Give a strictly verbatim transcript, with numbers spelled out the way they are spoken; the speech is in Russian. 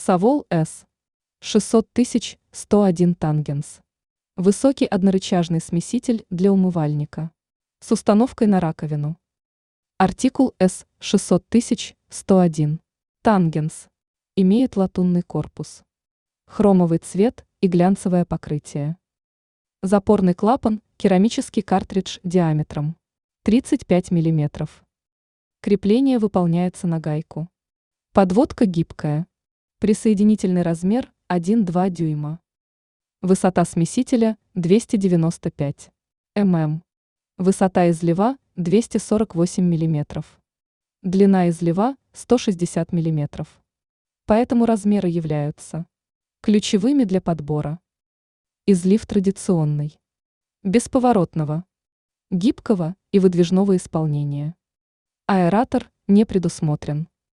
Савол С. шестьсот тысяч сто один тангенс. Высокий однорычажный смеситель для умывальника. С установкой на раковину. Артикул С шестьсот тысяч сто один. Тангенс. Имеет латунный корпус. Хромовый цвет и глянцевое покрытие. Запорный клапан, керамический картридж диаметром тридцать пять миллиметров. Крепление выполняется на гайку. Подводка гибкая. Присоединительный размер один-два дюйма. Высота смесителя двести девяносто пять миллиметров. Высота излива двести сорок восемь миллиметров. Длина излива сто шестьдесят миллиметров. Поэтому размеры являются ключевыми для подбора. Излив традиционный. Бесповоротного, гибкого и выдвижного исполнения. Аэратор не предусмотрен.